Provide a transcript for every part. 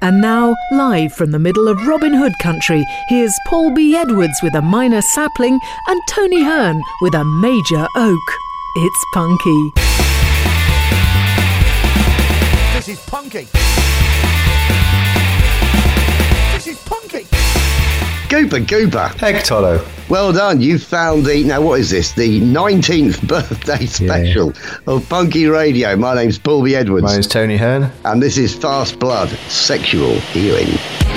And now, live from the middle of Robin Hood country, here's Paul B. Edwards with a minor sapling and Tony Hearn with a major oak. It's punky. This is punky. This is punky. Gooper. Heck, Tolo. Well done. You found now what is this? The 19th birthday special of Punky Radio. My name's Paul B. Edwards. My name's Tony Hearn. And this is Fast Blood, Sexual Healing.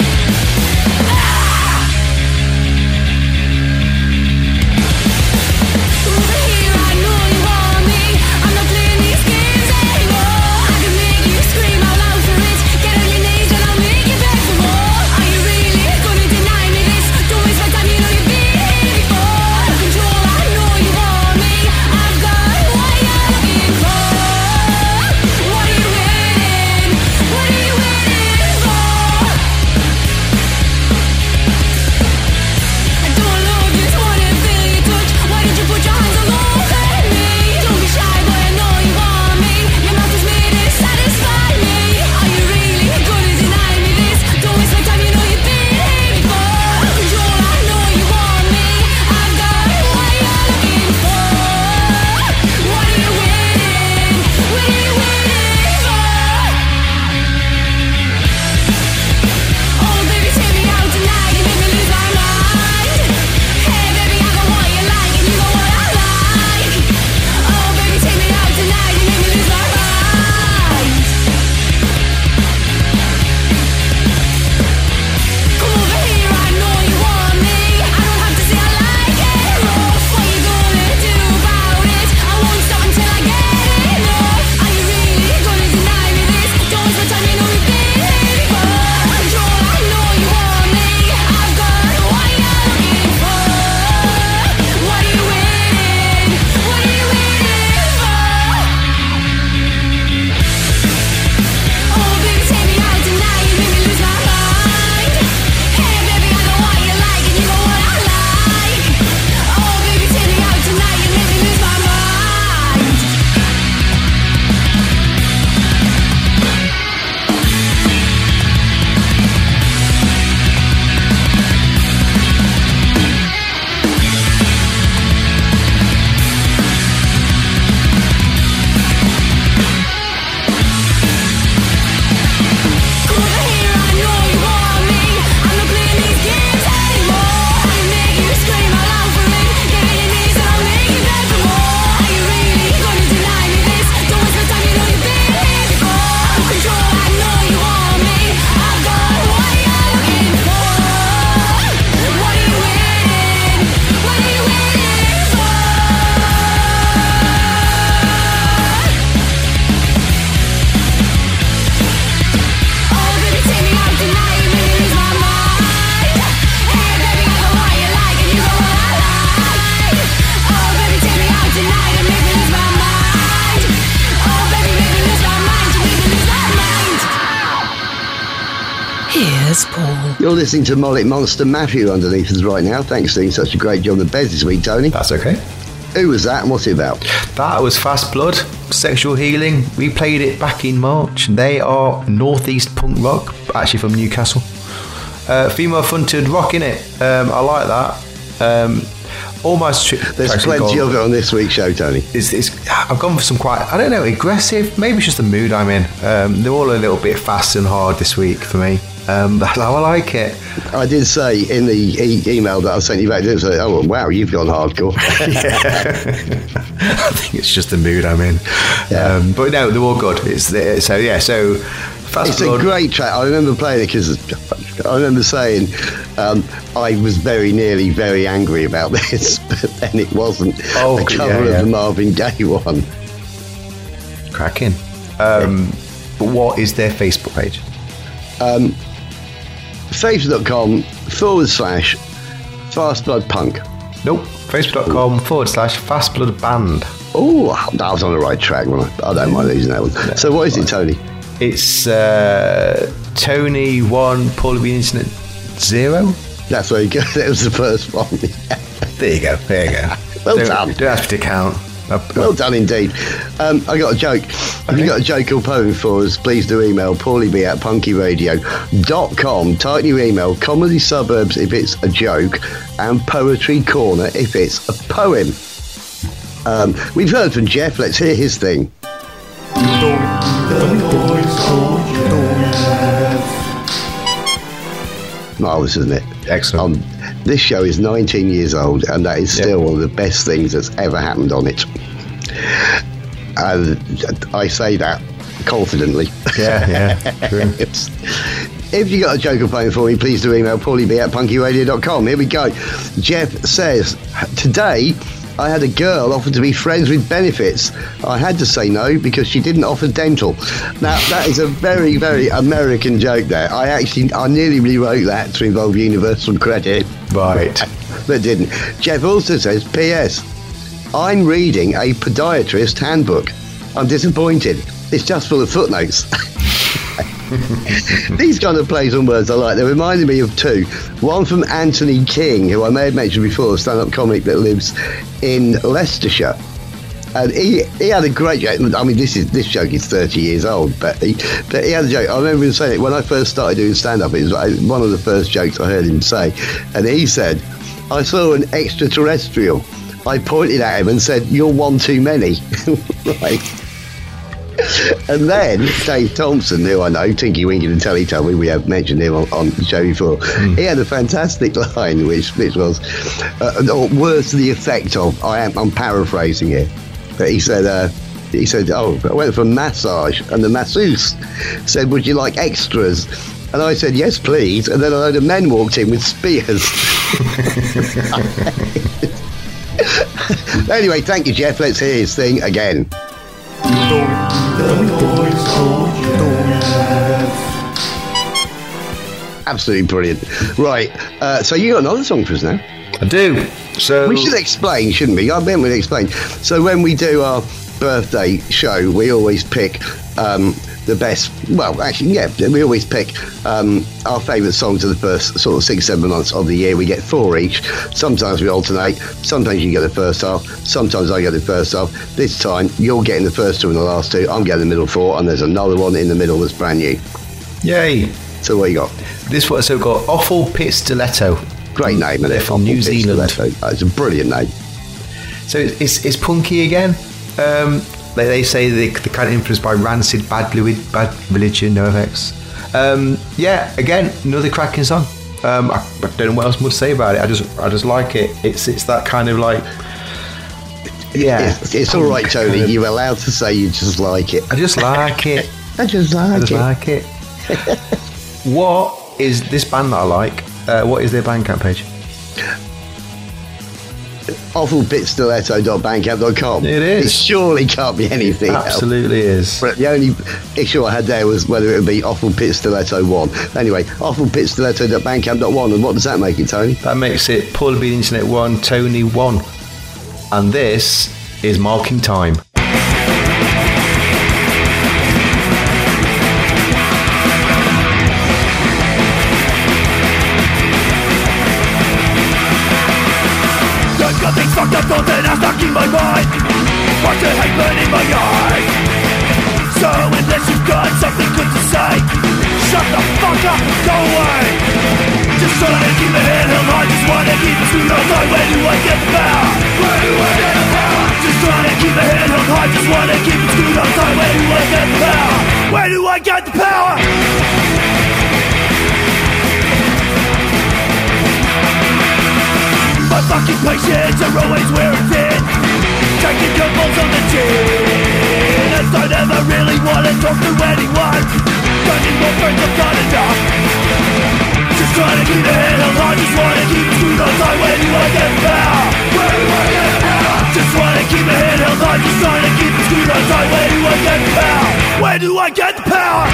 You're listening to Molic Monster Matthew underneath us right now. Thanks for doing such a great job on the beds this week, Tony. That's okay. Who was that and what's it about? That was Fast Blood, Sexual Healing. We played it back in March. They are northeast punk rock, actually from Newcastle. Female fronted rock, innit? I like that. Almost. There's plenty of it on this week's show, Tony. I've gone for some quite, I don't know, aggressive. Maybe it's just the mood I'm in. They're all a little bit fast and hard this week for me. That's how I like it. I did say in the email that I sent you back, oh wow, you've gone hardcore. I think it's just the mood I'm in. Yeah. But no, they're all good. So Fast it's Blood. A great track. I remember playing it because I remember saying I was very nearly very angry about this, but then it wasn't a cover of the Marvin Gaye one. Cracking. But what is their Facebook page? Facebook.com/FastBloodPunk. Nope. Facebook.com/FastBloodBand. Oh, I was on the right track, wasn't I? I don't mind losing that one. No, so what is it, Tony? It's Tony 1, Paul B. Internet 0. That's where you go. That was the first one. There you go. Well done. Don't have to count. Well done indeed. I got a joke. If you got a joke or poem for us, please do email paulieb@punkyradio.com. Type your email, Comedy Suburbs if it's a joke, and Poetry Corner if it's a poem. We've heard from Jeff. Let's hear his thing. Marvellous, isn't it? Excellent. This show is 19 years old, and that is still one of the best things that's ever happened on it. And I say that confidently. Yeah, true. If you got a joke or poem for me, please do email paulieb@punkyradio.com. Here we go. Jeff says, today I had a girl offer to be friends with benefits. I had to say no because she didn't offer dental. Now, that is a very, very American joke there. I nearly rewrote that to involve universal credit. Right. But didn't. Jeff also says, P.S. I'm reading a podiatrist handbook. I'm disappointed. It's just full of footnotes. These kind of plays on words I like. They reminded me of two. One from Anthony King, who I may have mentioned before, a stand-up comic that lives in Leicestershire. And he had a great joke. I mean, this joke is 30 years old, but he had a joke. I remember him saying it when I first started doing stand-up. It was one of the first jokes I heard him say. And he said, I saw an extraterrestrial. I pointed at him and said, you're one too many. Right. And then Dave Thompson, who I know, Tinky Winky and Teletubby, we have mentioned him on the show before. He had a fantastic line, which was words to the effect of, I'm paraphrasing here, but he said, I went for a massage, and the masseuse said, would you like extras? And I said, yes, please. And then a load of men walked in with spears. Anyway, thank you, Jeff. Let's hear his thing again. Absolutely brilliant. Right, so you got another song for us now? I do. So we should explain, shouldn't we? I meant we'd explain. So when we do our birthday show, we always pick the best. Well, actually, yeah, we always pick our favourite songs of the first sort of 6-7 months of the year. We get 4 each. Sometimes we alternate. Sometimes you get the first half. Sometimes I get the first half. This time you're getting the first 2 and the last 2. I'm getting the middle 4, and there's another one in the middle that's brand new. Yay! So what you got? This one, so we've got Awful Pit Stiletto. Great name, isn't it? From New Zealand. It's a brilliant name. So it's punky again. They say they're kind of influenced by Rancid, Bad Religion, NoFX. Yeah, again, another cracking song. I don't know what else much to say about it. I just like it. It's that kind of like, yeah. It's all right, Tony. You're allowed to say you just like it. I just like it. I just like it. What is this band that I like? What is their Bandcamp page? awfulpitstiletto.bandcamp.com. It is. It surely can't be anything else. Absolutely is. But the only issue I had there was whether it would be Awful Pit Stiletto 1. Anyway, awfulpitstiletto.bandcamp.com. And what does that make it, Tony? That makes it Paul B Internet 1, Tony 1. And this is Marking Time. Nothing's fucked up, thoughts and are stuck in my mind. Watch the hate burn in my eyes. So unless you've got something good to say, shut the fuck up and go away. Just trying to keep my head held high, just wanna keep it screwed on tight. Where do I get the power? Where do I get the power? Just trying to keep my head held high, just wanna keep it screwed on tight. Where do I get the power? Where do I get the power? My fucking patience are always wearing thin. Taking your balls on the chin. And I never really wanna talk to anyone. Don't need more friends, I've got enough. Just trying to keep the head held high. Just wanna keep it screwed on tight. Where do I get the power? Where do I get the power? Just wanna keep the head held high. Just trying to keep it screwed on tight. Where do I get the power? Where do I get the power?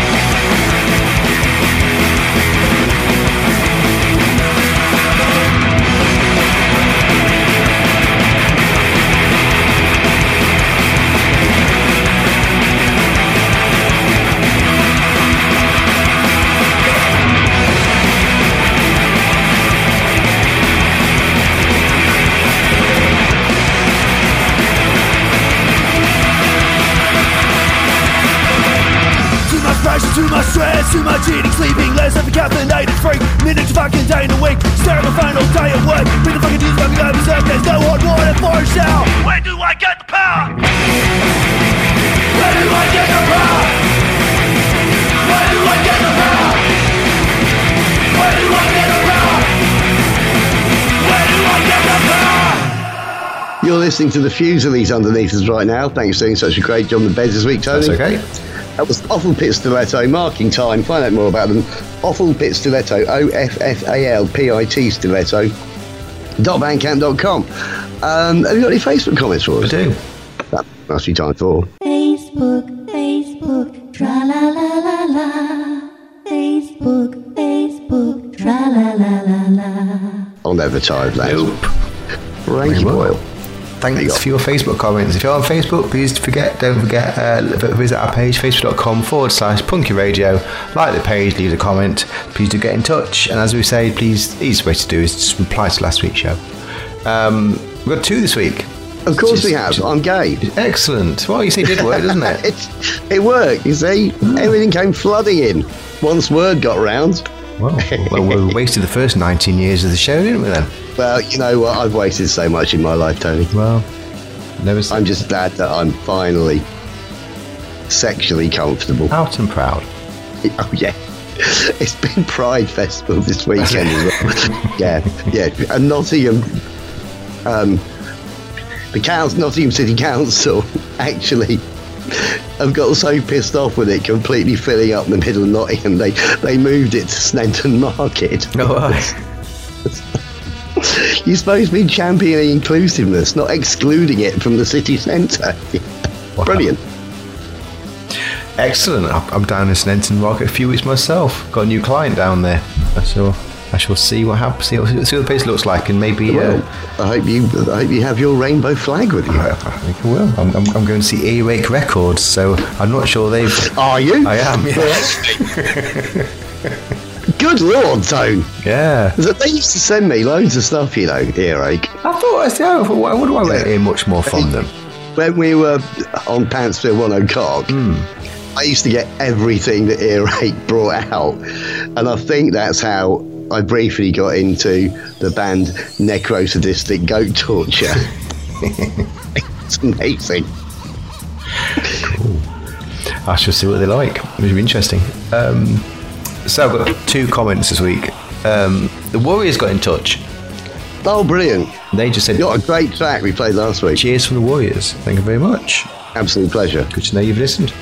Crash too much stress, too much eating, sleeping less, every caffeinated freak. Minute to fucking day in a week, stare at my phone all day at work. Bring the fucking news, let me go berserk, there's no hot water for a shower. Where do I get the power? Where do I get the power? Where do I get the power? Where do I get the power? Where do I get the power? You're listening to the Fusilies underneath us right now. Thanks for doing such a great job on the beds this week, Tony. That's okay. That was Offal Pit Stiletto, marking time. Find out more about them. Offal Pit Stiletto, OFFALPIT Stiletto, .bandcamp.com. Have you got any Facebook comments for us? I do. That must be time for Facebook, tra la la la la. Facebook, tra la la la la. On Never Tired, lads. Nope. Frankie Boyle. Thanks for your Facebook comments. If you're on Facebook, don't forget, visit our page, facebook.com/Punky Radio. Like the page, leave a comment. Please do get in touch. And as we say, please, the easiest way to do is just reply to last week's show. We've got 2 this week. Of course we have. I'm gay. Excellent. Well, you see, it did work, doesn't it? It worked, you see. Everything came flooding in once word got round. Well, we wasted the first 19 years of the show, didn't we then? Well, you know what? I've wasted so much in my life, Tony. Well, I'm just glad that I'm finally sexually comfortable. Out and proud. Oh, yeah. It's been Pride Festival this weekend as well. Yeah. And Nottingham, Nottingham City Council actually have got so pissed off with it completely filling up the middle of Nottingham, they moved it to Sneinton Market. Oh, right. You're supposed to be championing inclusiveness, not excluding it from the city centre. Wow. Brilliant. Excellent. I'm down in Sneinton Market a few weeks myself. Got a new client down there. I shall see what happens. See what the place looks like, and maybe. Well, I hope you have your rainbow flag with you. I think I will. I'm going to see Earache Records, so I'm not sure they've. Are you? I am. Yeah. Good Lord, Tone. Yeah. They used to send me loads of stuff, you know, Earache. I thought, what do I won't hear much more from them? When we were on Pantsville 1 O'Clock, I used to get everything that Earache brought out, and I think that's how I briefly got into the band Necrosadistic Goat Torture. It's amazing. Cool. I shall see what they like. It'll be interesting. So I've got 2 comments this week. The Warriors got in touch. Oh, brilliant. They just said, you got a great track we played last week. Cheers from the Warriors. Thank you very much. Absolute pleasure. Good to know you've listened.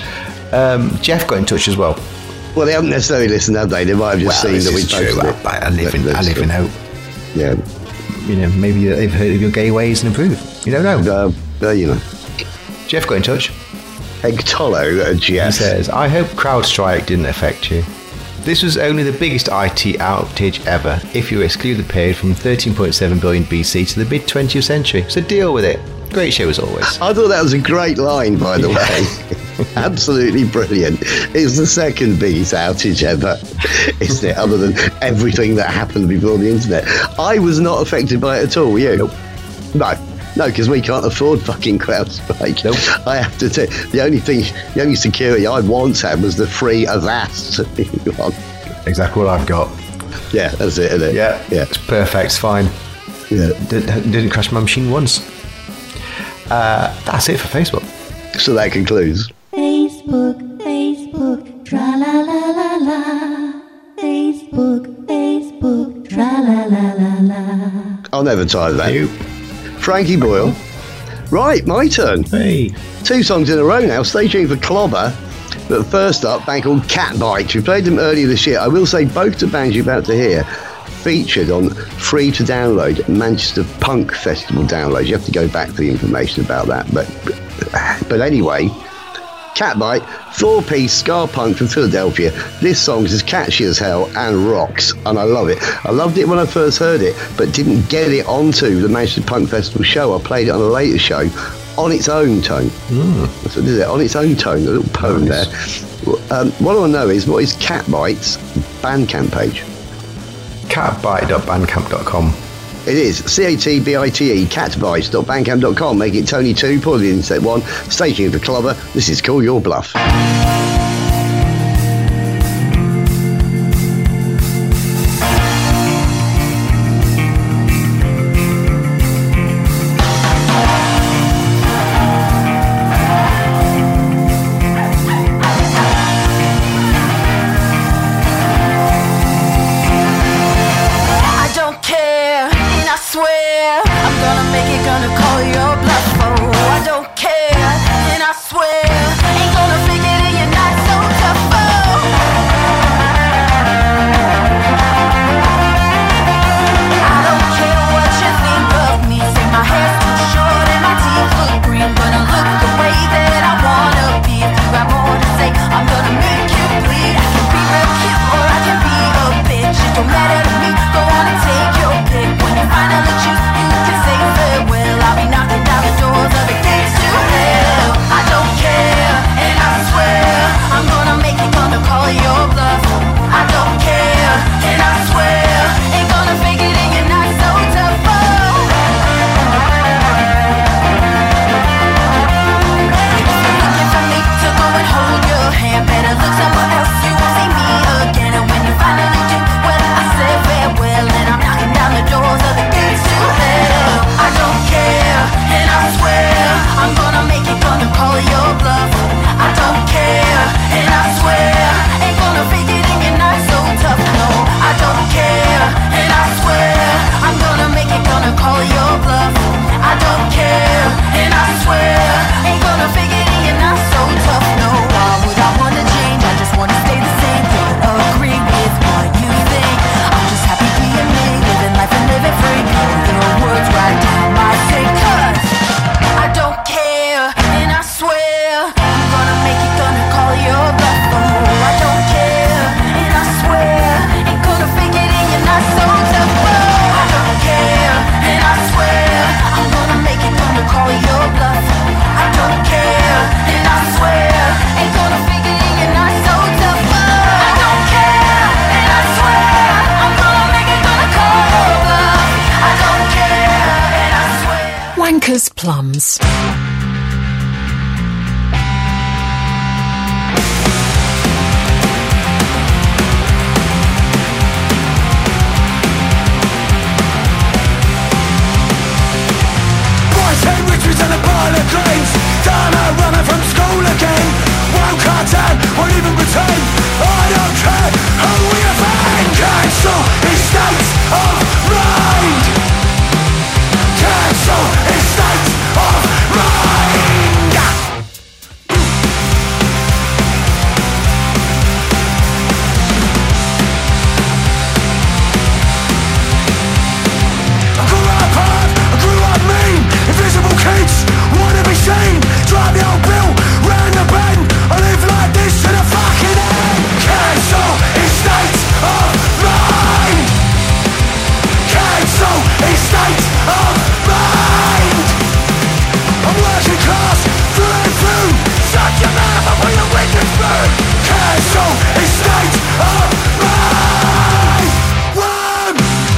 Jeff got in touch as well. Well, they haven't necessarily listened, have they? They might have just seen that we posted it. I live in hope. Yeah. You know, maybe they've heard of your gay ways and improve. You don't know. You know. Jeff got in touch. Egtolo, Jeff. He says, I hope CrowdStrike didn't affect you. This was only the biggest IT outage ever, if you exclude the period from 13.7 billion BC to the mid-20th century. So deal with it. Great show as always. I thought that was a great line, by the way. Absolutely brilliant. It's the second biggest outage ever, isn't it? Other than everything that happened before the internet. I was not affected by it at all, were you? Nope. No, because we can't afford fucking CrowdStrike. Nope. I have to tell you, the only security I once had was the free Avast. Exactly what I've got. Yeah, that's it, isn't it? Yeah. It's perfect, it's fine. Yeah. Didn't crash my machine once. That's it for Facebook. So that concludes. Facebook, tra la la la la. Facebook, tra la la la la. I'll never tire that. You. Frankie Boyle. Right, my turn. Hey. 2 songs in a row now. Stay tuned for Clobber. But first up, a band called Catbite. We played them earlier this year. I will say both the bands you're about to hear featured on free to download Manchester Punk Festival downloads. You have to go back for the information about that. But anyway, Catbite, 4-piece ska punk from Philadelphia. This song is catchy as hell and rocks, and I love it. I loved it when I first heard it, but didn't get it onto the Manchester Punk Festival show. I played it on a later show on its own tone. That's what it is, on its own tone, a little poem there. What I want to know is, what is Catbite's Bandcamp page? Catbite.bandcamp.com. It is CATBITE, catbite.bandcamp.com. Make it Tony 2, Paulie in set 1. Stay tuned for Clobber. This is Call Your Bluff. plums. Riches and a pile of claims. Dana running from school again. One cartoon won't even pretend. I don't care who we offend. Cancel estates of mind. Cancel estates of mind. I grew up hard, I grew up mean. Invisible kids, wanna be seen. Drive the old bill, round the bend. I live like this to the fucking end. Cancel estates of mind. Cancel estates of mind. I'm working class, through and through. Shut your mouth, I want your witness through. Cancel estates of mind. One.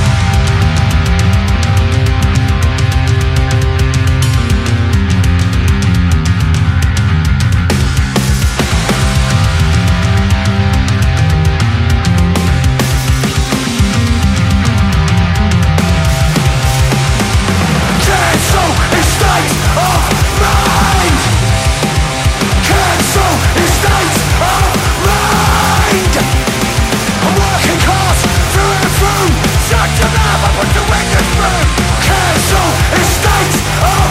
Cancel estates of mind. Cancel estates of mind. I'm working class through and through. Shut your mouth, I put the witness through. Cancel estates of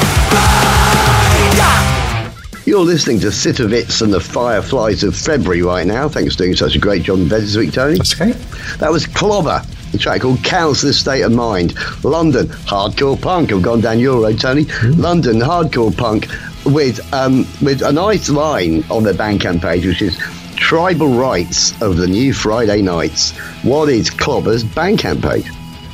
mind. You're listening to Sitovitz and the Fireflies of February right now. Thanks for doing such a great job in bed this week, Tony. That's okay. That was Clobber, a track called Council State of Mind. London, hardcore punk. I've gone down your road, Tony. London, hardcore punk with a nice line on their Bandcamp page, which is Tribal Rights of the New Friday Nights. What is Clobber's Bandcamp page?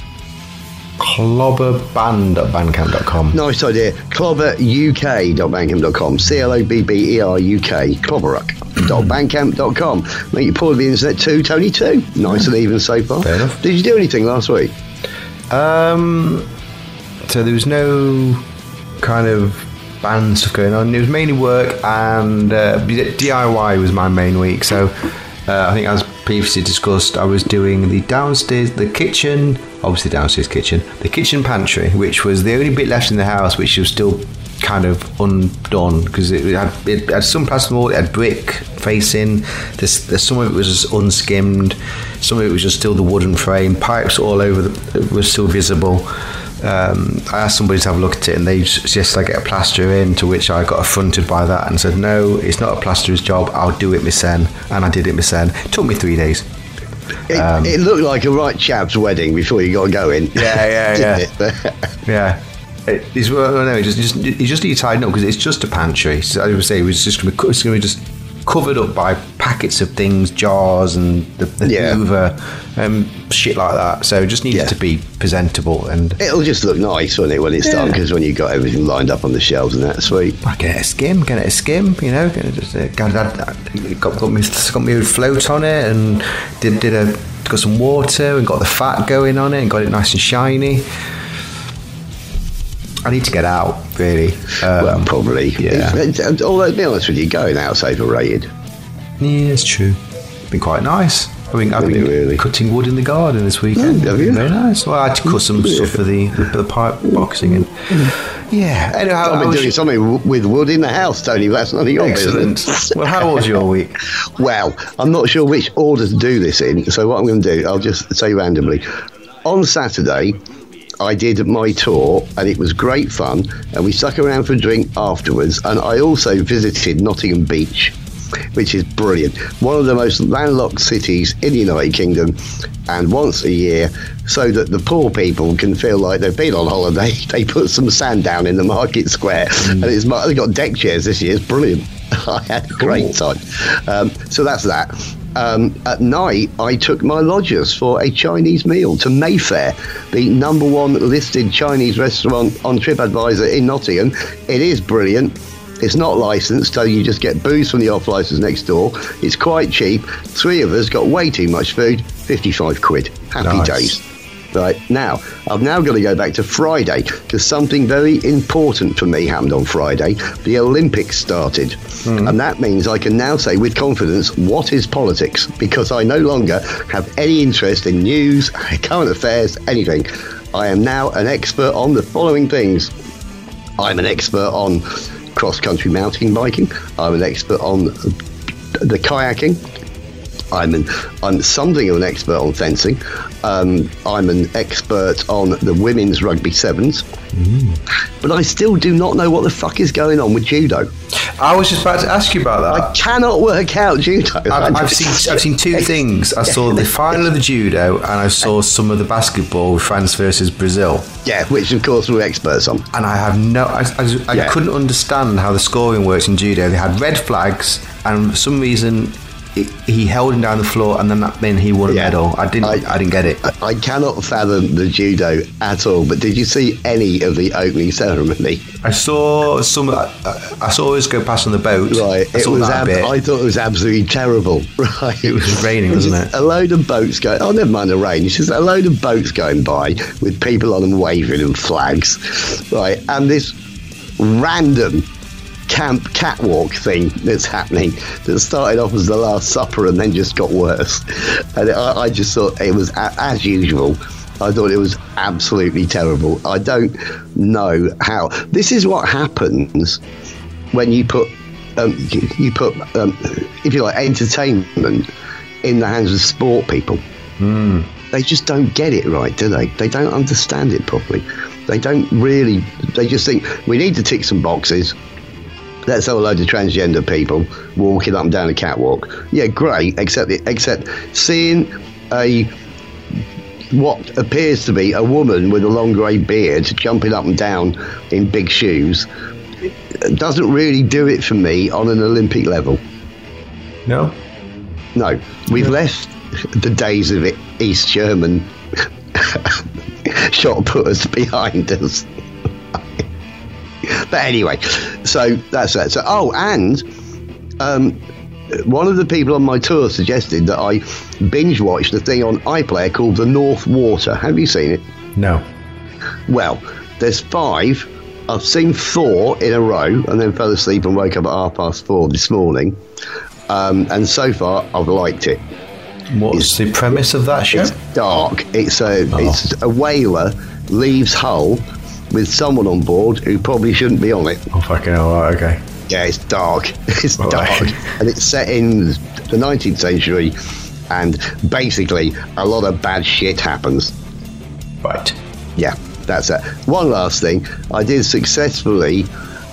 Clobberband@bandcamp.com. Nice idea. Clobberuk.bandcamp.com. CLOBBERUK. Clobberuck.bandcamp.com. Mate, you pulled the internet too, Tony, too. Nice and even so far. Fair enough. Did you do anything last week? So there was no kind of band stuff going on. It was mainly work, and DIY was my main week. So I think, as previously discussed, I was doing the downstairs, the kitchen, obviously downstairs kitchen, the kitchen pantry, which was the only bit left in the house which was still kind of undone, because it had some plasterboard, it had brick facing. Some of it was just unskimmed, some of it was just still the wooden frame. Pipes all over were still visible. I asked somebody to have a look at it, and they suggested I get a plasterer in, to which I got affronted by that and said, no, it's not a plasterer's job, I'll do it myself. And I did it myself. It took me 3 days. It looked like a right chap's wedding before you got going. Yeah. It just need tidying up, because it's just a pantry. So I would say it's going to be just covered up by packets of things, jars and the Hoover, shit like that. So it just needed to be presentable, and it'll just look nice, won't it, when it's done? Because when you got everything lined up on the shelves and that, sweet. I get it a skim, you know. Got me a float on it, and got some water and got the fat going on it and got it nice and shiny. I need to get out, really. Well, probably. Yeah. Although, to be honest with you, going out's overrated. Yeah, it's true. It's been quite nice. I've been really cutting wood in the garden this weekend. Have you? Very nice. Well, I had to cut some stuff for the pipe boxing. And yeah. Anyway, I've been doing something with wood in the house, Tony. That's none of your business. Well, how was your week? Well, I'm not sure which order to do this in, so what I'm going to do, I'll just say randomly. On Saturday, I did my tour, and it was great fun, and we stuck around for a drink afterwards, and I also visited Nottingham Beach, which is brilliant. One of the most landlocked cities in the United Kingdom, and once a year, so that the poor people can feel like they've been on holiday, they put some sand down in the market square, and they've got deck chairs this year. It's brilliant. I had a great time. So that's that. At night, I took my lodgers for a Chinese meal to Mayfair, the #1 listed Chinese restaurant on TripAdvisor in Nottingham. It is brilliant. It's not licensed, so you just get booze from the off-licence next door. It's quite cheap. 3 of us got way too much food, 55 quid. Happy days. Right, now, I've now got to go back to Friday, because something very important for me happened on Friday. The Olympics started. And that means I can now say with confidence, what is politics? Because I no longer have any interest in news, current affairs, anything. I am now an expert on the following things. I'm an expert on cross-country mountain biking. I'm an expert on the kayaking. I'm something of an expert on fencing. I'm an expert on the women's rugby sevens. But I still do not know what the fuck is going on with judo. I was just about to ask you about that. I cannot work out judo. I've seen two things. I saw the final of the judo, and I saw some of the basketball, France versus Brazil. Yeah, which of course we're experts on. And I have I couldn't understand how the scoring works in judo. They had red flags, and for some reason he held him down the floor, and then he won a medal. I didn't get it. I cannot fathom the judo at all. But did you see any of the opening ceremony? I saw some. I saw us go past on the boat. Right, I thought it was absolutely terrible. Right, it was raining, wasn't it? A load of boats going. Oh, never mind the rain. It's just a load of boats going by with people on them waving and flags. Right, and this random catwalk thing that's happening that started off as the Last Supper and then just got worse. And I just thought it was as usual. I thought it was absolutely terrible. I don't know how. This is what happens when you put if you like, entertainment in the hands of sport people. They just don't get it right, do they? They don't understand it properly. They don't really. They just think we need to tick some boxes. Let's have a load of transgender people walking up and down a catwalk. Yeah, great, except seeing what appears to be a woman with a long grey beard jumping up and down in big shoes doesn't really do it for me on an Olympic level. No, we've left the days of East German shot putters behind us. But anyway, so that's that. So, and one of the people on my tour suggested that I binge watch the thing on iPlayer called The North Water. Have you seen it? No. Well, there's 5. I've seen 4 in a row and then fell asleep and woke up at 4:30 this morning. And so far, I've liked it. What's the premise of that show? It's dark. It's a whaler leaves Hull with someone on board who probably shouldn't be on it. Oh, fucking hell, right, okay. Yeah, it's dark. It's dark. Right. And it's set in the 19th century, and basically a lot of bad shit happens. Right. Yeah, that's it. One last thing. I did successfully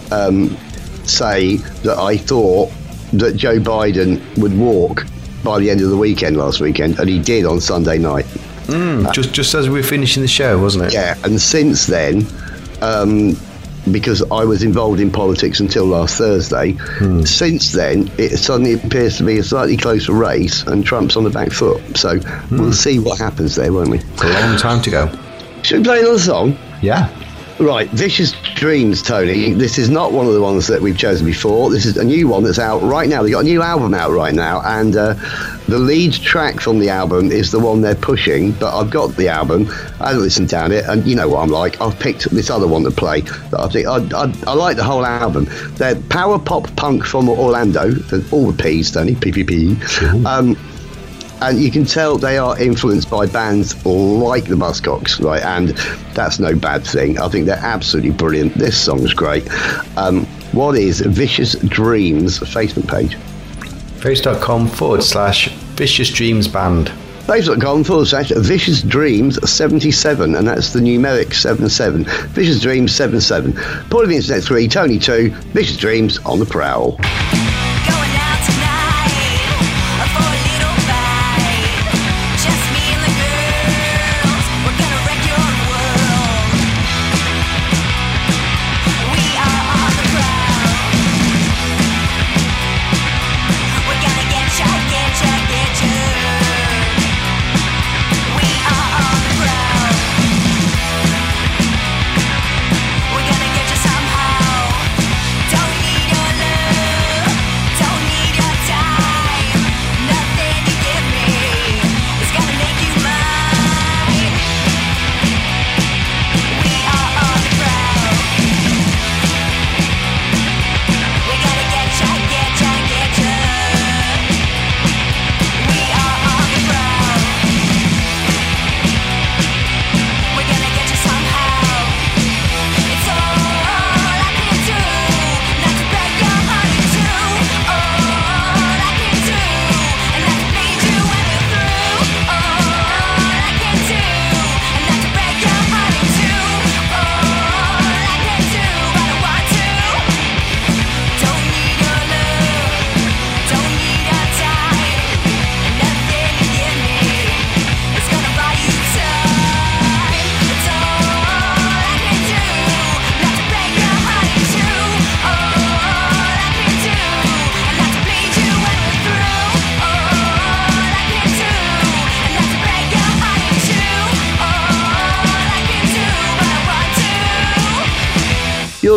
say that I thought that Joe Biden would walk by the end of the weekend last weekend, and he did on Sunday night. Just as we were finishing the show, wasn't it? Yeah, and since then, because I was involved in politics until last Thursday, since then it suddenly appears to be a slightly closer race and Trump's on the back foot. So we'll see what happens there, won't we? It's a long time to go. Should we play another song? Yeah. Right, Vicious Dreams, Tony. This is not one of the ones that we've chosen before. This is a new one that's out right now. They've got a new album out right now, and the lead track from the album is the one they're pushing, but I've got the album. I haven't listened down it, and you know what I'm like. I've picked this other one to play that I think I like the whole album. They're power pop punk from Orlando, all the P's, Tony, PPP. And you can tell they are influenced by bands like the Buzzcocks, right? And that's no bad thing. I think they're absolutely brilliant. This song's great. What is Vicious Dreams Facebook page? Facebook.com/Vicious Dreams Band. Facebook.com/Vicious Dreams 77, and that's the numeric 77. Vicious Dreams 77. Paul of the Internet 3, Tony 2, Vicious Dreams on the prowl. We're gonna get you somehow. Don't need your love.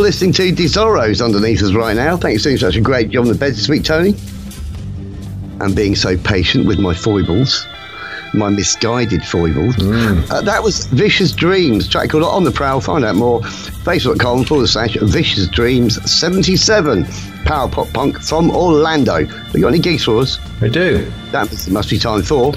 listening to Desoros underneath us right now. Thanks for doing such a great job on the bed this week, Tony. And being so patient with my foibles. My misguided foibles. That was Vicious Dreams, track called On the Prowl. Find out more. Facebook.com/Vicious Dreams 77. Power pop punk from Orlando. Have you got any gigs for us? I do. That must be time for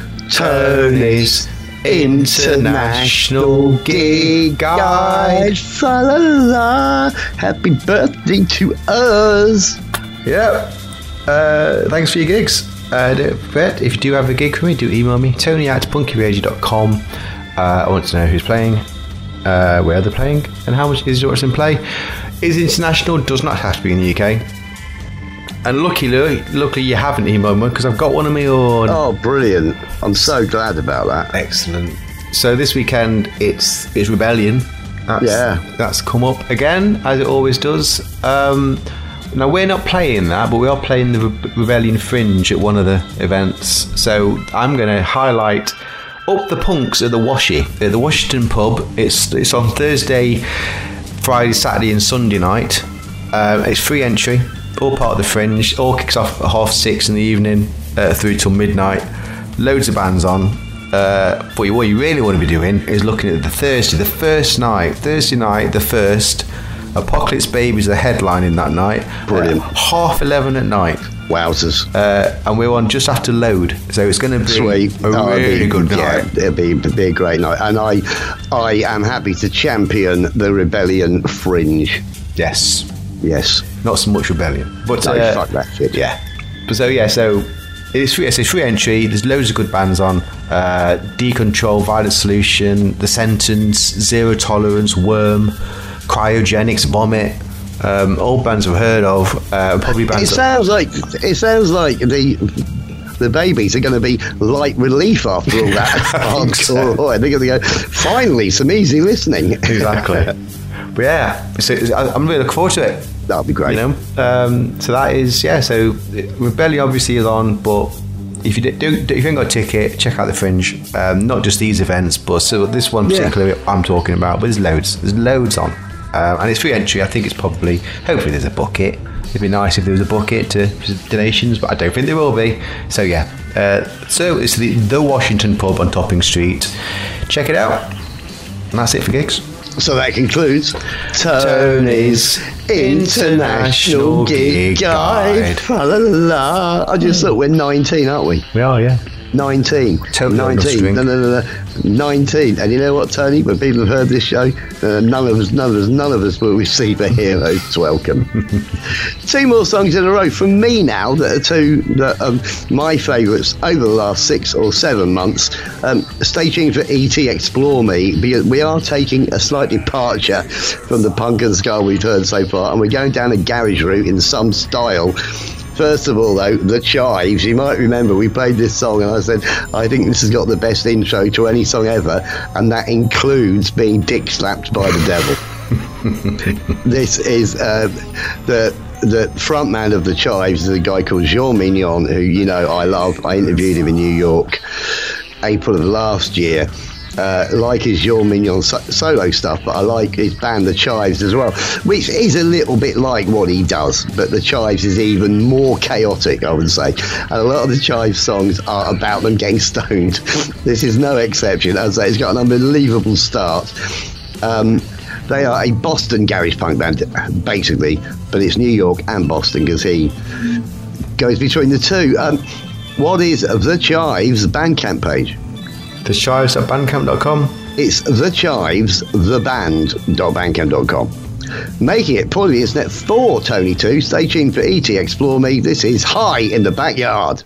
Tony's International Gig Guide. Fa la la. Happy birthday to us. Yep. Thanks for your gigs. Don't forget, if you do have a gig for me, do email me, tony@punkyradio.com. I want to know who's playing, where they're playing, and how much is yours in play. Is international, does not have to be in the UK. And luckily you haven't emailed me, because I've got one of my own. Oh, brilliant. I'm so glad about that. Excellent. So this weekend, it's Rebellion. That's come up again, as it always does. Now, we're not playing that, but we are playing the Rebellion Fringe at one of the events. So I'm going to highlight Up the Punks at the Washie, at the Washington pub. It's on Thursday, Friday, Saturday and Sunday night. It's free entry, all part of the Fringe. All kicks off at 6:30 in the evening through till midnight. Loads of bands on. But what you really want to be doing is looking at the Thursday night, the 1st. Apocalypse Babies are headlining that night. Brilliant. 11:30 at night. Wowzers. And we're on just after Load, so it's going to be sweet. a really good night. Yeah, it'll be a great night. And I am happy to champion the Rebellion Fringe. Yes. Not so much Rebellion, but no, fuck that shit. Yeah. But so it's free entry. There's loads of good bands on. Decontrol, Violent Solution, The Sentence, Zero Tolerance, Worm, Cryogenics, Vomit, all bands I've heard of. Probably bands. It sounds like the Babies are going to be light relief after all that hardcore. They're going to go, finally, some easy listening. Exactly. But yeah, so I'm really looking forward to it. That'll be great. So that is So Rebellion obviously is on, but if you ain't got a ticket, check out the Fringe. Not just these events, but this one particularly I'm talking about. But there's loads on. And it's free entry. I think it's hopefully there's a bucket. It'd be nice if there was a bucket to donations, but I don't think there will be. So yeah, so it's the Washington pub on Topping Street. Check it out. And that's it for gigs. So that concludes Tony's International Gig Guide. La, la, la. I just thought we're 19, aren't we? We are, yeah. 19. Totally 19. No. 19. And you know what, Tony? When people have heard this show, none of us will receive a hero's welcome. 2 more songs in a row from me now that are 2 that are my favourites over the last 6 or 7 months. Stay tuned for ET Explore Me, because we are taking a slight departure from the punk and ska we've heard so far, and we're going down a garage route in some style. First of all, though, The Chives. You might remember we played this song and I said, I think this has got the best intro to any song ever, and that includes being dick slapped by the devil. This is the front man of The Chives is a guy called Jean Mignon, who, I love. I interviewed him in New York April of last year. Like his Jean Mignon solo stuff, but I like his band The Chives as well, which is a little bit like what he does, but The Chives is even more chaotic, I would say, and a lot of the Chives songs are about them getting stoned. This is no exception. As I say, it's got an unbelievable start. They are a Boston garage punk band, basically, but it's New York and Boston because he goes between the two. What is The Chives' Bandcamp page? TheChives@bandcamp.com. It's TheChives.theband.bandcamp.com. Making it poorly, isn't it? For Tony 2. Stay tuned for ET Explore Me. This is High in the Backyard.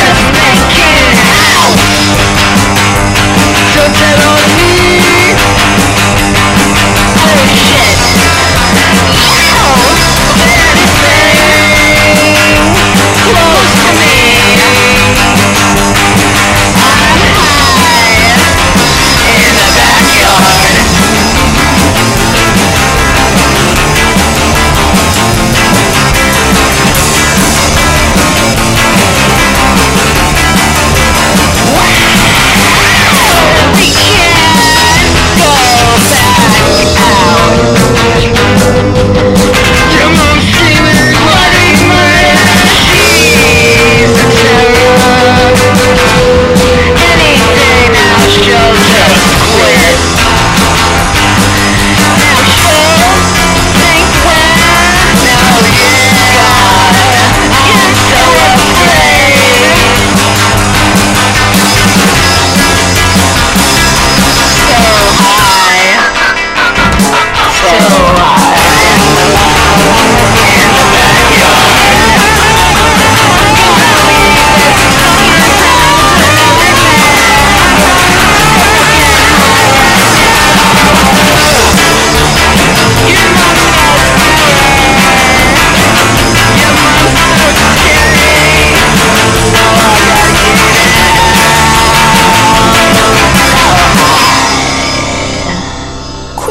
Don't tell on me.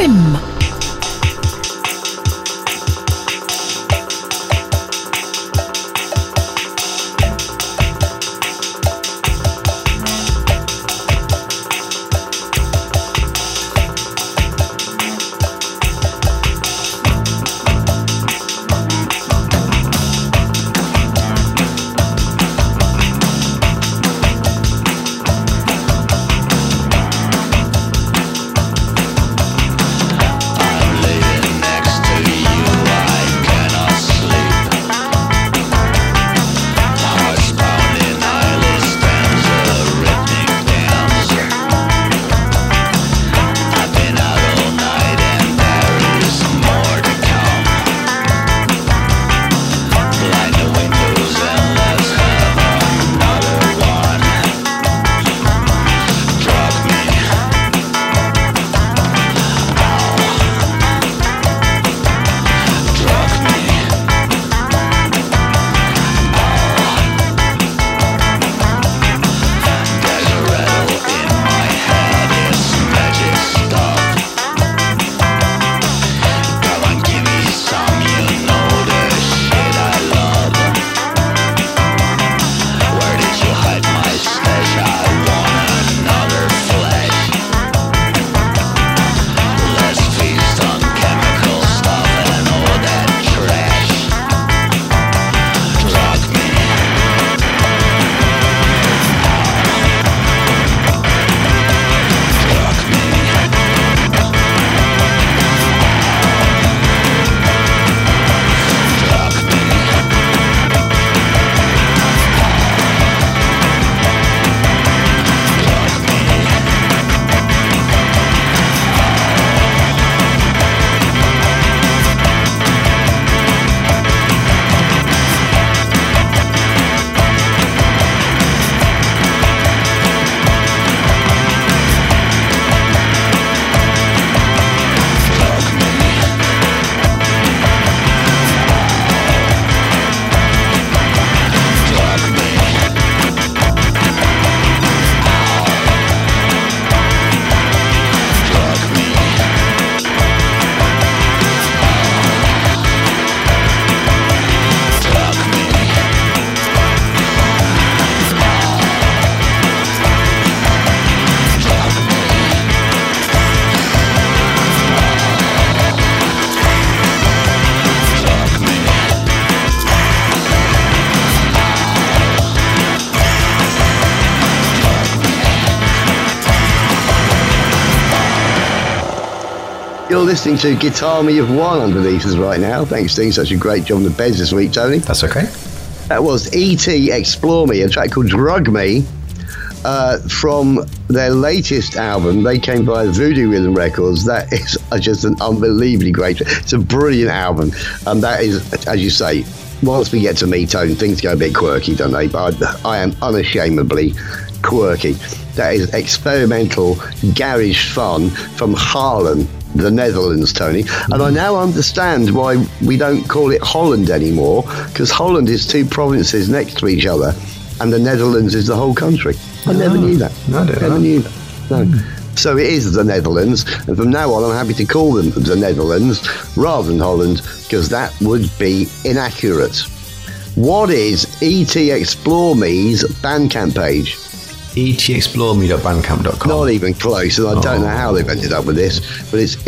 Tim. You're listening to Guitar Me of One underneath us right now. Thanks for doing such a great job on the beds this week, Tony. That's okay. That was E.T. Explore Me, a track called Drug Me, from their latest album. They came by Voodoo Rhythm Records. That is just an unbelievably great. It's a brilliant album, and that is, as you say, once we get to me, Tone, things go a bit quirky, don't they? But I am unashamedly quirky. That is experimental garage fun from Haarlem, the Netherlands, Tony. And I now understand why we don't call it Holland anymore, because Holland is two provinces next to each other, and the Netherlands is the whole country. I never knew that. No, I didn't never know. knew that. No. So it is the Netherlands, and from now on I'm happy to call them the Netherlands rather than Holland, because that would be inaccurate. What is E.T. Explore Me's Bandcamp page? etexploreme.bandcamp.com. Not even close, and I don't know how they've ended up with this, but it's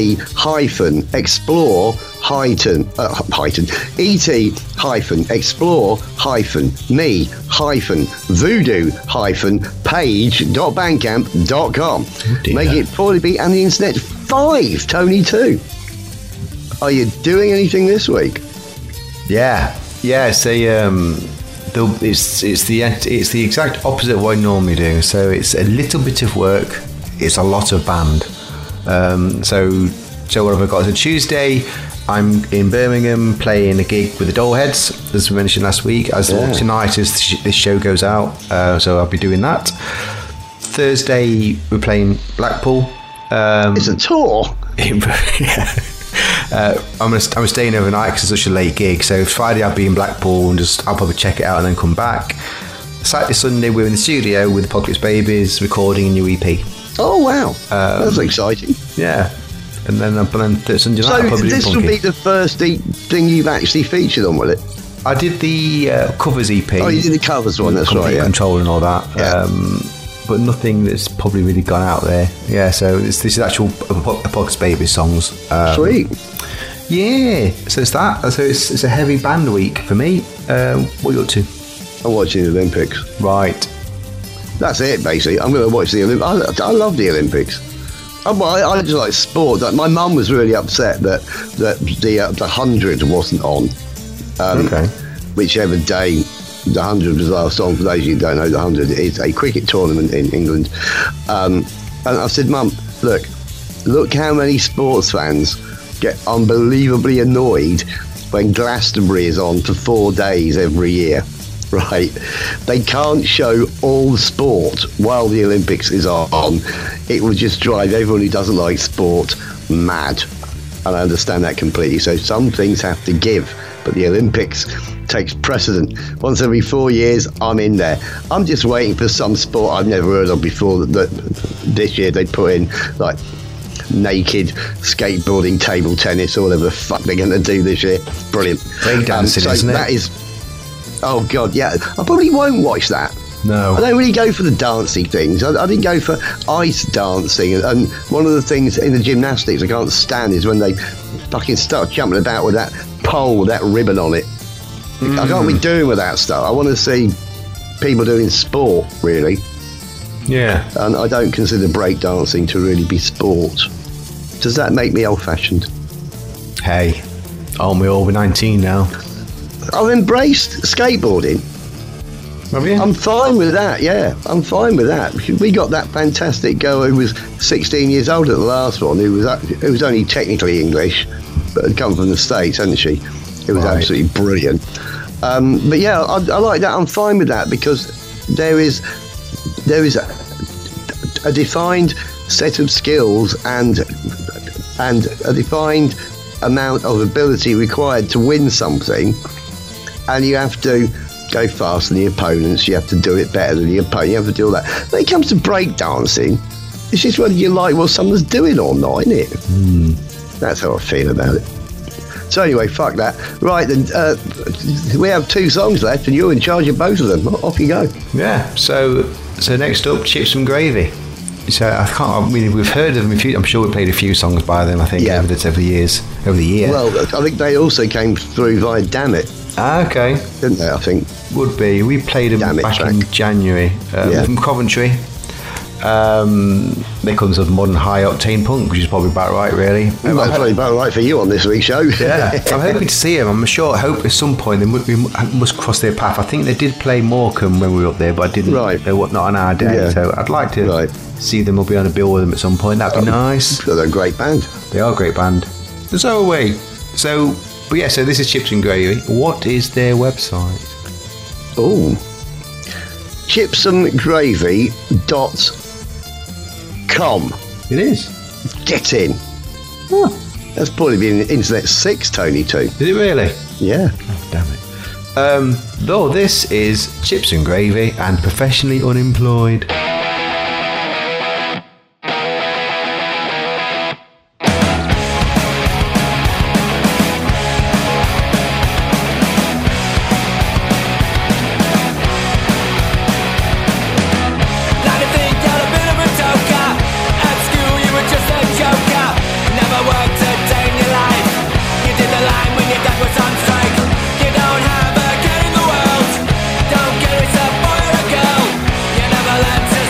Oh, et-explore-me-voodoo-page.bandcamp.com. dear. Make it probably be on the internet 5, Tony 2. Are you doing anything this week? Yeah. It's a it's the exact opposite of what I normally do. So it's a little bit of work. It's a lot of band. So what have I got? So Tuesday, I'm in Birmingham playing a gig with the Dollheads, as we mentioned last week. As tonight, as this show goes out, so I'll be doing that. Thursday, we're playing Blackpool. It's a tour. Yeah. I'm staying overnight because it's such a late gig. So Friday I'll be in Blackpool and I'll probably check it out and then come back. Saturday, Sunday we're in the studio with the Apocalypse Babies recording a new EP. Oh wow, that's exciting. Yeah. And then Sunday So night I probably this did will be Punky. the first thing you've actually featured on, will it? I did the covers EP. Oh, you did the covers one, that's right, Complete yeah. Control and all that. Yeah. But nothing that's probably really gone out there. Yeah, so this is actual Apocalypse Baby songs. Sweet. Yeah, so it's that. So it's a heavy band week for me. What are you up to? I'm watching the Olympics. Right. That's it, basically. I'm going to watch the Olympics. I love the Olympics. I just like sport. Like, my mum was really upset that the 100 wasn't on. Okay. Whichever day the 100 was last on. For those of you who don't know, the 100 is a cricket tournament in England. And I said, Mum, look how many sports fans get unbelievably annoyed when Glastonbury is on for 4 days every year. Right, they can't show all the sport while the Olympics is on. It will just drive everyone who doesn't like sport mad, and I understand that completely. So some things have to give, but the Olympics takes precedent. Once every 4 years, I'm in there. I'm just waiting for some sport I've never heard of before that this year they put in, like naked skateboarding, table tennis, or whatever the fuck they're going to do this year. Brilliant. Breakdancing, so isn't it? That is. Oh God, yeah. I probably won't watch that. No. I don't really go for the dancing things. I didn't go for ice dancing. And one of the things in the gymnastics I can't stand is when they fucking start jumping about with that pole with that ribbon on it. I can't be doing with that stuff. I want to see people doing sport, really. Yeah. And I don't consider breakdancing to really be sport. Does that make me old-fashioned? Hey, aren't we all 19 now? I've embraced skateboarding. Have you? I'm fine with that, yeah. I'm fine with that. We got that fantastic girl who was 16 years old at the last one, who was only technically English, but had come from the States, hadn't she? It was Right. absolutely brilliant. But yeah, I like that. I'm fine with that because there is a defined set of skills and a defined amount of ability required to win something, and you have to go faster than the opponents, you have to do it better than the opponent, you have to do all that. When it comes to breakdancing, it's just whether you like what someone's doing or not, isn't it? That's how I feel about it. So anyway, fuck that. Right then, we have 2 songs left and you're in charge of both of them. Off you go. Yeah. So next up, Chips and Gravy. So I mean, we've heard of them. I'm sure we played a few songs by them. I think Yeah. over the year. Well, I think they also came through via Damn It, Okay. didn't they, I think? Would be. We played them Damn It back track. in January Yeah. from Coventry. They call themselves Modern High Octane Punk, which is probably about right, really. That's probably about right for you on this week's show. Yeah, I'm hoping to see them. I hope at some point we must cross their path. I think they did play Morecambe when we were up there, but I didn't. Right. They were not on our day, Yeah. so I'd like to Right. see them or be on a bill with them at some point. That'd be nice. They're a great band. They are a great band. So are we. So this is Chips and Gravy. What is their website? Oh. chipsandgravy.com. It is. Get in. That's probably been Internet 6, Tony, too. Is it really? Yeah. Oh, damn it. Though this is Chips and Gravy and Professionally Unemployed. Like to think you're a bit of a toker. At school you were just a joker. Never worked a day in your life. You did the line when your dad was on strike. You don't have a care in the world. Don't care it's a boy or a girl. You never learned to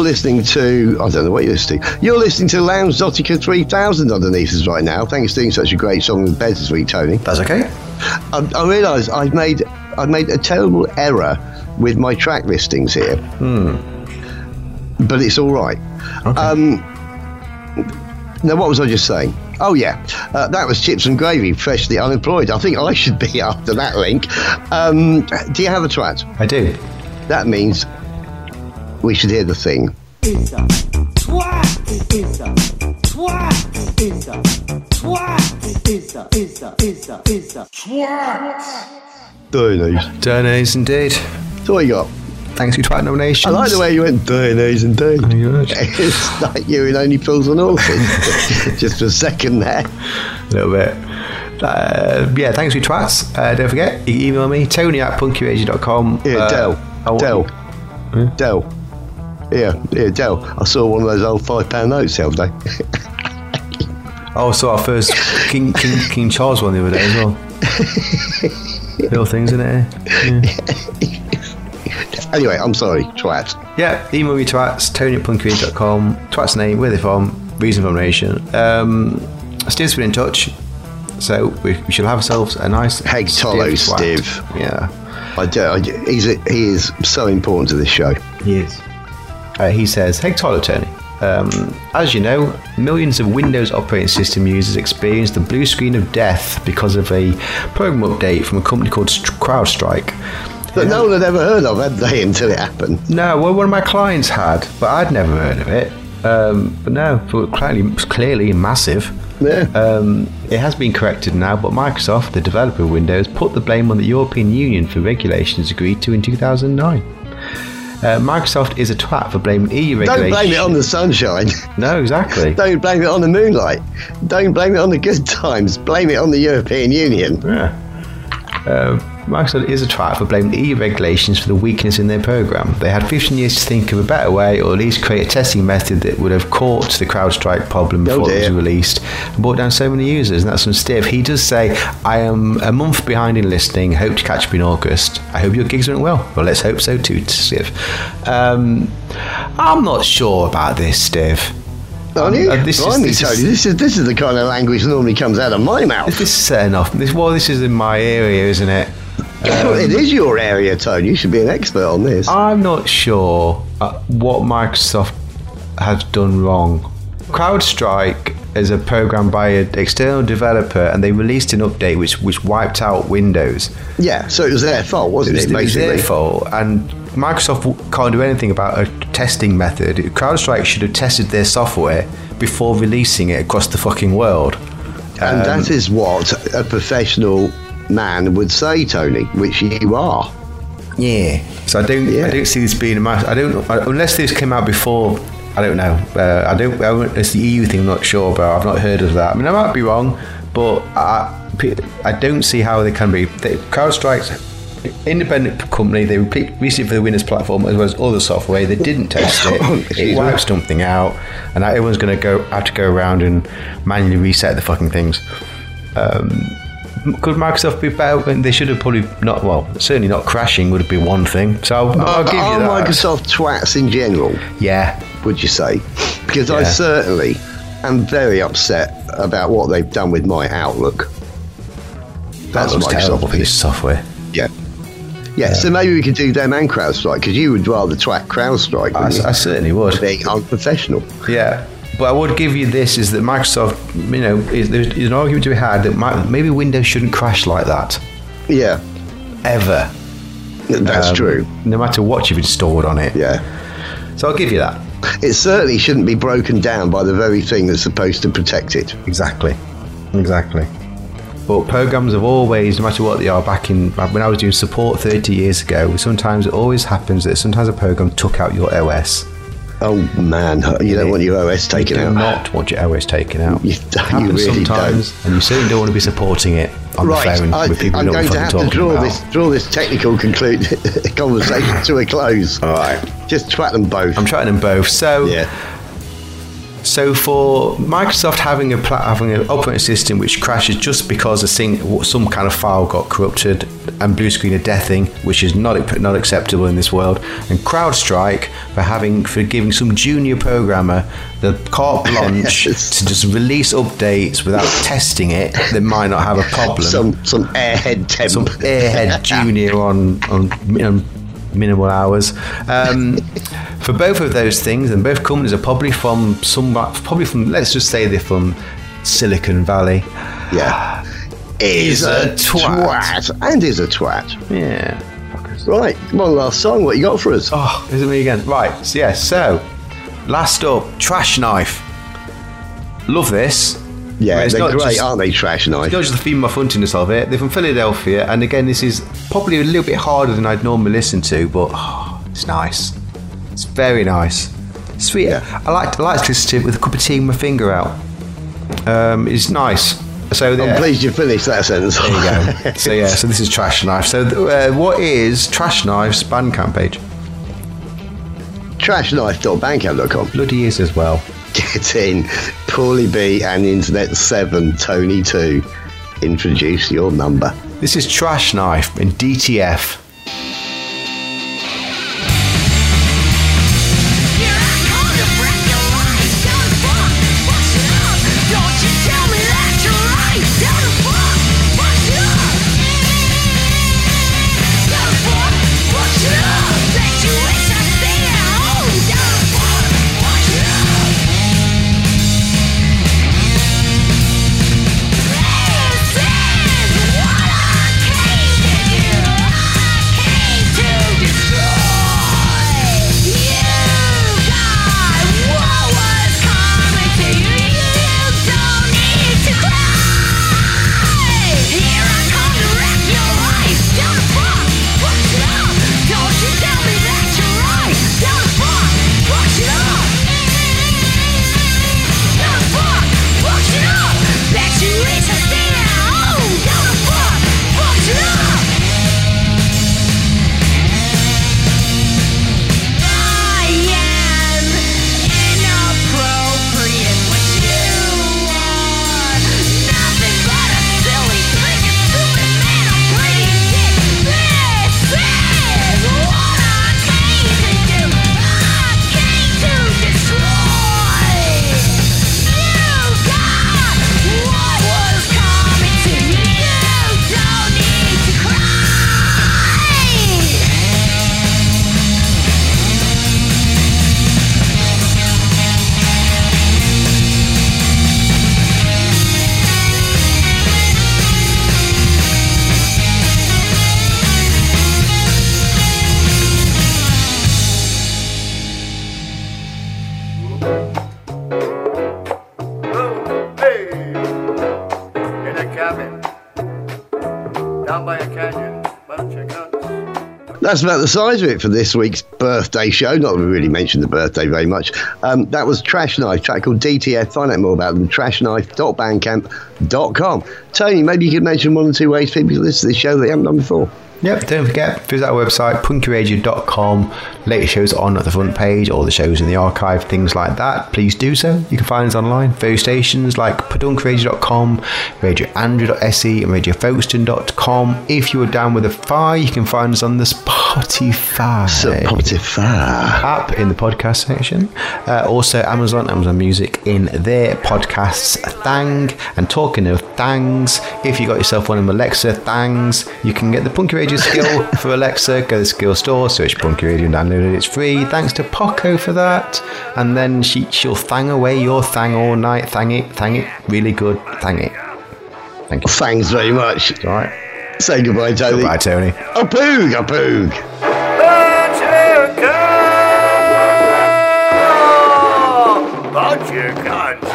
listening to, I don't know what you're listening to. You're listening to Lounge Zotica 3000 underneath us right now. Thanks for doing such a great song with Bez this week, Tony. That's okay. I realise I've made a terrible error with my track listings here. But it's all right. Okay. Now, what was I just saying? Oh, yeah. That was Chips and Gravy, Freshly Unemployed. I think I should be after that link. Do you have a twat? I do. That means we should hear the thing. It's a twat. It's a twat. It's a twat. It's a twat. Donays. Indeed. So what you got? Thanks for your twat nominations. I like the way you went, Donays indeed. Oh, good. It's like you in Only Fools and Horses. Just for a second there. A little bit. Yeah, thanks for your twats. Don't forget, you can email me, tony@punkyradio.com. Yeah, Del. Yeah, Del. I saw one of those old £5 notes the other day. Oh, so our first King Charles one the other day as well. Little things in it. Yeah. Anyway, I'm sorry, twat. Yeah, email me twats, tony@punkyradio.com. Twat's name, where they're from, reason for nomination. Steve's been in touch, so we shall have ourselves a nice Hey, Tolo, Steve. Yeah. He is so important to this show. He is. He says, "Hey, Tyler, Tony. As you know, millions of Windows operating system users experience the blue screen of death because of a program update from a company called CrowdStrike. That no one had ever heard of, had they, until it happened? No, well, one of my clients had, but I'd never heard of it. But no, clearly massive. Yeah. It has been corrected now, but Microsoft, the developer of Windows, put the blame on the European Union for regulations agreed to in 2009. Microsoft is a twat for blaming EU regulations. Don't blame it on the sunshine. No, exactly. Don't blame it on the moonlight. Don't blame it on the good times. Blame it on the European Union. Yeah. Microsoft is a twat for blaming EU regulations for the weakness in their program. They had 15 years to think of a better way, or at least create a testing method that would have caught the CrowdStrike problem before it was released and brought down so many users. And that's from Steve. He does say, "I am a month behind in listening. Hope to catch up in August. I hope your gigs went well." Well, let's hope so too, Steve. I'm not sure about this, Steve. This is the kind of language that normally comes out of my mouth. This is setting off. This is in my area, isn't it? It is your area, Tony. You should be an expert on this. I'm not sure what Microsoft has done wrong. CrowdStrike is a program by an external developer, and they released an update which wiped out Windows. Yeah, so it was their fault, wasn't it? It was their fault, and Microsoft can't do anything about a testing method. CrowdStrike should have tested their software before releasing it across the fucking world. And that is what a professional man would say, Tony, which you are. Yeah. So I don't see this being a matter. Unless this came out before. I don't know. It's the EU thing. I'm not sure, but I've not heard of that. I mean, I might be wrong, but I don't see how they can be. CrowdStrike's independent company. They released it for the Windows platform as well as other software. They didn't test it. It wipes something out, and now everyone's going to have to go around and manually reset the fucking things. Could Microsoft be better? They should have probably not. Well, certainly not crashing would have been one thing. So I'll give you that. Are Microsoft twats in general? Yeah. Would you say? Because I certainly am very upset about what they've done with my Outlook. That's Microsoft for this software. Yeah. So maybe we could do them and CrowdStrike, because you would rather twat CrowdStrike. I certainly would. Being unprofessional. Yeah. But I would give you this, is that Microsoft, there's an argument to be had that maybe Windows shouldn't crash like that. Yeah. Ever. That's true. No matter what you've installed on it. Yeah. So I'll give you that. It certainly shouldn't be broken down by the very thing that's supposed to protect it. Exactly. But programs have always, no matter what they are, when I was doing support 30 years ago, sometimes it always happens that sometimes a program took out your OS. Oh man, you don't want your OS taken out. You do not want your OS taken out. You really sometimes, don't. And you certainly don't want to be supporting it on the phone with people I'm who don't going to have to draw this technical conversation to a close. All right. Just twat them both. I'm twatting them both. So, So for Microsoft having an operating system which crashes just because some kind of file got corrupted, and blue screen of deathing, which is not acceptable in this world, and CrowdStrike for giving some junior programmer the carte blanche to just release updates without testing it that might not have a problem. Some airhead temp. Some airhead junior on minimal hours. For both of those things, and both companies are probably from let's just say they're from Silicon Valley. Yeah. Is a twat. And is a twat. Yeah. Right, one last song. What you got for us? Oh, is it me again? Right, so last up, Trash Knife. Love this. Yeah, they're great, aren't they, Trash Knife? It's not just the female funkiness of it. They're from Philadelphia, and again, this is probably a little bit harder than I'd normally listen to, but it's nice. It's very nice. Sweet. Yeah. I like to listen to it with a cup of tea and my finger out. It's nice. So I'm pleased you finished that sentence. There you go. So this is Trash Knife. So what is Trash Knife's Bandcamp page? Trashknife.bandcamp.com. Bloody is as well. Get in. Paulie B and Internet 7 Tony 2. Introduce your number. This is Trash Knife in DTF. That's about the size of it for this week's birthday show. Not that we really mentioned the birthday very much. That was Trash Knife, track called DTF. Find out more about them, trashknife.bandcamp.com. Tony, maybe you could mention one or two ways people can listen to this show that they haven't done before. Yep, don't forget, visit our website, punkyradio.com. Latest shows on at the front page, all the shows in the archive, things like that. Please do so. You can find us online. Various stations like padunkradio.com, radioandrew.se, and radiofolkston.com. If you are down with a fire, you can find us on the Spotify app in the podcast section. Also, Amazon Music in their podcasts thang. And talking of thangs, if you got yourself one of them Alexa thangs, you can get the Punky Radio skill for Alexa. Go to the skill store, search Punky Radio and download it. It's free. Thanks to Poco for that. And then she'll thang away your thang all night. Thang it. Really good. Thang it. Thank you. Thanks very much. It's all right. Say goodbye, Tony. Goodbye, Tony. A poog. Bunch of cunts.